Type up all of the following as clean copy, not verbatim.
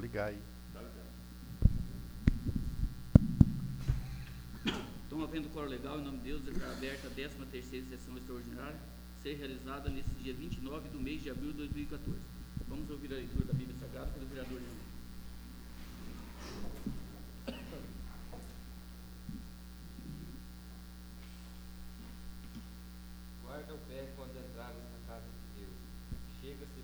ligar aí. Então, havendo quórum legal, em nome de Deus, declaro aberta a 13ª sessão extraordinária, ser realizada nesse dia 29 do mês de abril de 2014. Vamos ouvir a leitura da Bíblia Sagrada pelo vereador Leandro. Guarda o pé quando entrares na casa de Deus. Chegar-se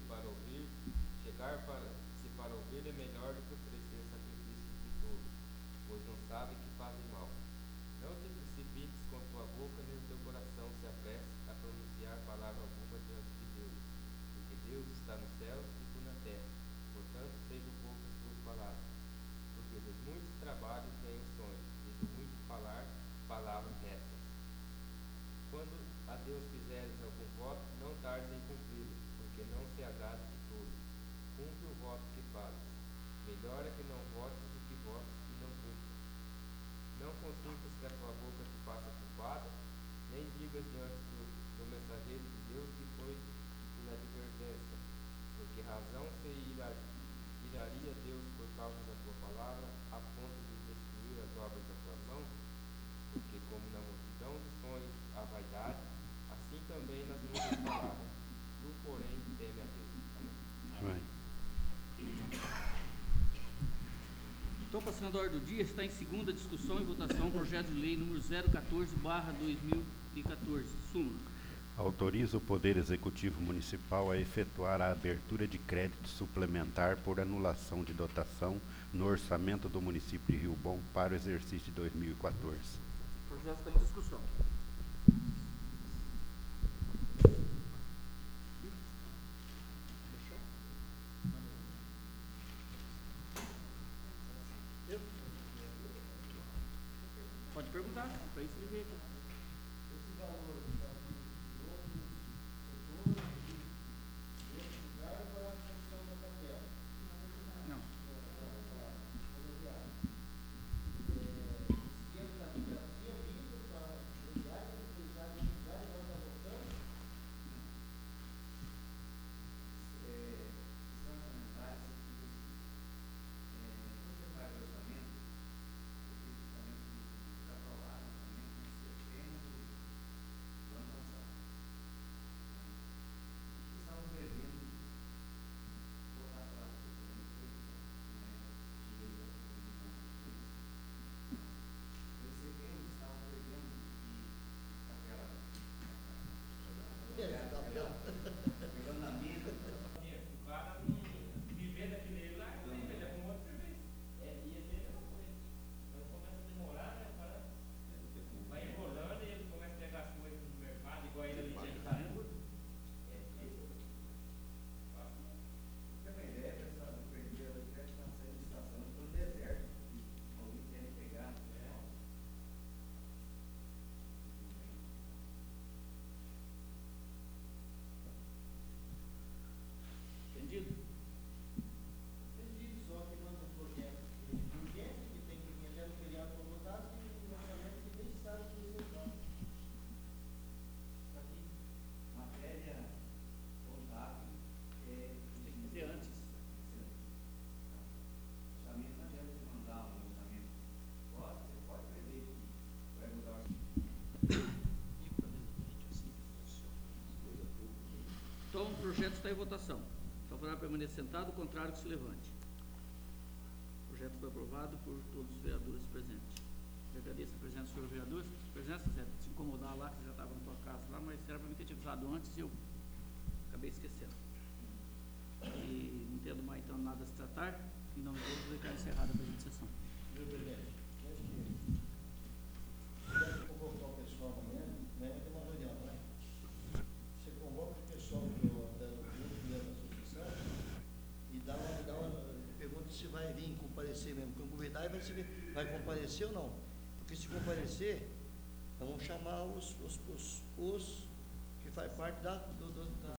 para ouvir é melhor do que oferecer sacrifícios de todos, pois não sabe que fazem mal. Não te precipites com tua boca, nem o teu coração se apresse a pronunciar palavra alguma diante de Deus, porque Deus está no céu e tu na terra, portanto sejam poucas tuas palavras. Porque dos muitos trabalhos vem o sonho, e do muito falar, palavras retas. Quando a Deus fizeres algum voto, não tardes em cumpri-lo, porque não se agrada de todos. Cumpre o voto que fazes. Melhor é que não votes do que votes e não cumpras. Não consintas que a tua boca te faça culpada, nem digas diante do mensageiro de Deus que foi inadvertência, porque razão se iraria Deus por causa da tua palavra, a ponto de destruir as obras das tuas mãos? Porque como na multidão de sonhos há vaidade, assim também nas muitas palavras. Tu, porém, teme a Deus. Amém. Então, passando a ordem do dia, está em segunda discussão e votação o projeto de lei número 014/2014, súmula. Autoriza o Poder Executivo Municipal a efetuar a abertura de crédito suplementar por anulação de dotação no orçamento do município de Rio Bom para o exercício de 2014. O projeto está em discussão. Pode perguntar, para isso ele veio aqui. Esse valor para outros setores, lugar para a função da capela. Não. Esse dinheiro já tinha vindo para a rodoviária, depois já agora está voltando. São comentários que quando você faz o orçamento, foi aprovado também em setembro do ano passado. E estavam prevendo voltar para o dinheiro da em setembro estavam prevendo que aquela pegando na mina, O cara não viver daquele lá, ele arrumou outro serviço. E aqui é a mesma coisa. Então começa a demorar, né? O cara vai enrolando e ele começa a pegar as coisas no mercado, igual ele ali tinha que estar tudo. É difícil. tem uma ideia, pessoal, eu perdi a crédito na saída de estação, eu estou no deserto, alguém quer pegar. Entendido? Entendi, só que manda um projeto urgente, que tem que vir até no feriado para votar, e um orçamento que nem sabe que vai ser quando. Só que matéria contábil Tem que fazer antes. orçamento não adianta você mandar um orçamento. Você pode prever que vai mudar o orçamento. Então, o projeto está em votação. Favorável permaneça sentado, contrário que se levante. O projeto foi aprovado por todos os vereadores presentes. Eu agradeço a presença do senhor vereador. Presença, Zé, se incomodar lá, que você já estava na tua casa lá, mas era para mim ter te avisado antes e eu acabei esquecendo. E não tendo mais então nada a se tratar, em nome de Deus, vou declarar encerrada a presente sessão. Meu presidente, acho que deve convocar o pessoal amanhã, amanhã tem uma reunião, né? Você convoca o pessoal da associação e dá uma pergunta se vai vir comparecer mesmo. Quando convidar, vai saber vai comparecer ou não. Porque se comparecer, nós vamos chamar os que faz parte da